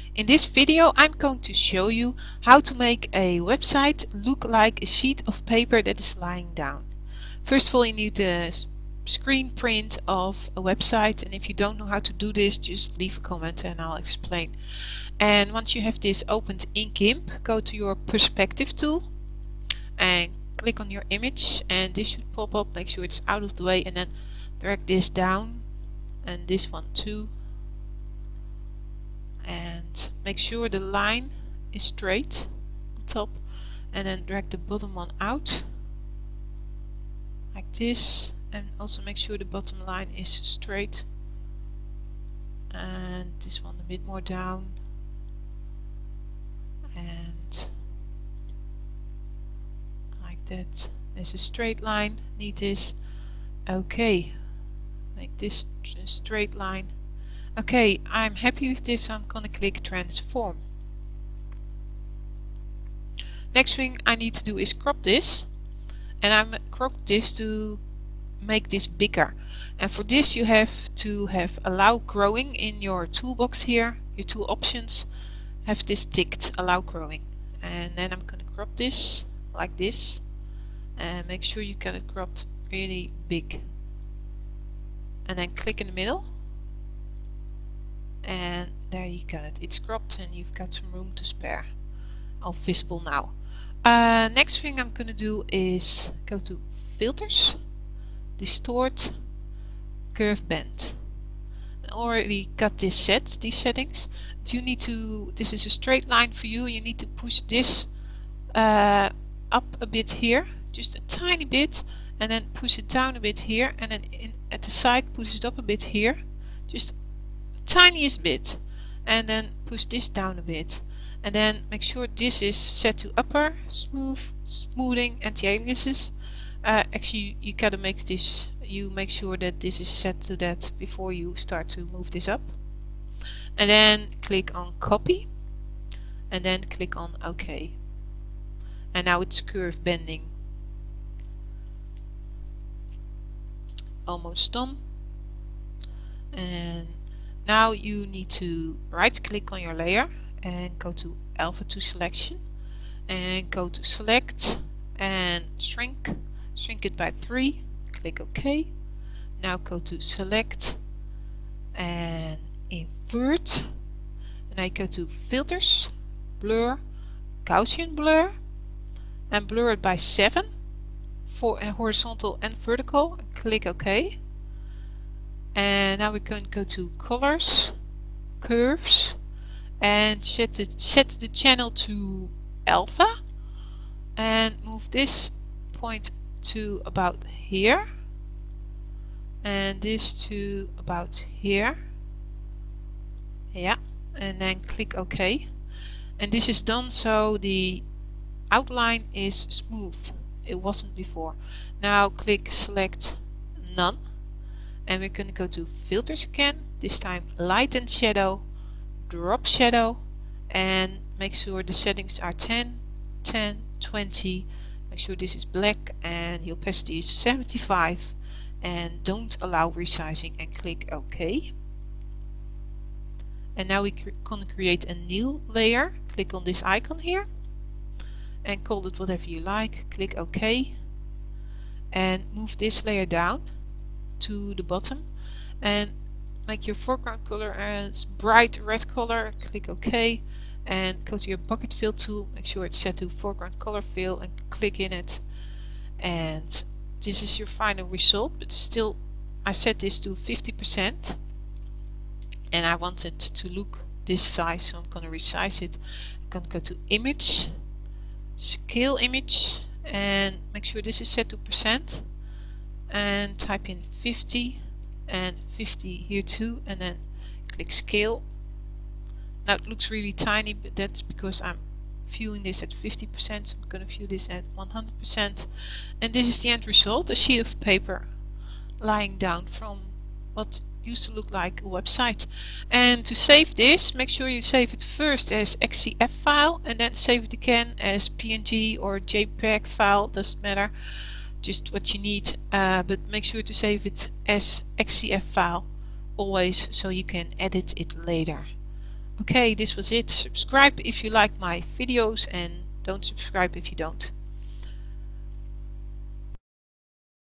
In this video I'm going to show you how to make a website look like a sheet of paper that is lying down. First of all, you need a screen print of a website, and if you don't know how to do this, just leave a comment and I'll explain. And once you have this opened in GIMP, go to your perspective tool and click on your image, and this should pop up. Make sure it's out of the way and then drag this down, and this one too, and make sure the line is straight on top, and then drag the bottom one out like this, and also make sure the bottom line is straight, and this one a bit more down, and like that. There's a straight line, need this. Okay, make this a straight line. Okay, I'm happy with this, so I'm gonna click transform. Next thing I need to do is crop this, and I'm crop this to make this bigger. And for this you have to have allow growing in your toolbox here, your tool options, have this ticked, allow growing. And then I'm gonna crop this like this, and make sure you get it cropped really big. And then click in the middle, and there you got it. It's cropped and you've got some room to spare. All visible now. Next thing I'm gonna do is go to filters, distort, curve bend. I already got this set, these settings. You need to, this is a straight line for you, you need to push this up a bit here, just a tiny bit, and then push it down a bit here, and then at the side push it up a bit here, just tiniest bit, and then push this down a bit, and then make sure this is set to upper, smoothing, anti-aliases. Actually you gotta make this, you make sure that this is set to that before you start to move this up, and then click on copy, and then click on OK, and now it's curve bending. Almost done. And now you need to right click on your layer and go to Alpha to selection, and go to select and shrink it by 3, click OK. Now go to select and invert, and I go to filters, blur, Gaussian blur, and blur it by 7 for horizontal and vertical, and click OK. And now we're going to go to colors, curves, and set the channel to alpha, and move this point to about here, and this to about here. Yeah, and then click OK. And this is done, so the outline is smooth. It wasn't before. Now click select none, and we're going to go to filters again, this time light and shadow, drop shadow, and make sure the settings are 10, 10, 20. Make sure this is black and the opacity is 75, and don't allow resizing, and click OK. And now we're going to create a new layer. Click on this icon here and call it whatever you like. Click OK, and move this layer down to the bottom, and make your foreground color as bright red color. Click OK, and go to your bucket fill tool, make sure it's set to foreground color fill, and click in it. And this is your final result, but still I set this to 50%, and I want it to look this size, so I'm going to resize it. I'm going to go to image, scale image, and make sure this is set to %, and type in 50 and 50 here too, and then click scale. Now it looks really tiny, but that's because I'm viewing this at 50%, so I'm going to view this at 100%. And this is the end result, a sheet of paper lying down from what used to look like a website. And to save this, make sure you save it first as XCF file, and then save it again as PNG or JPEG file, doesn't matter, just what you need, but make sure to save it as XCF file always, so you can edit it later. Okay, this was it. Subscribe if you like my videos and don't subscribe if you don't.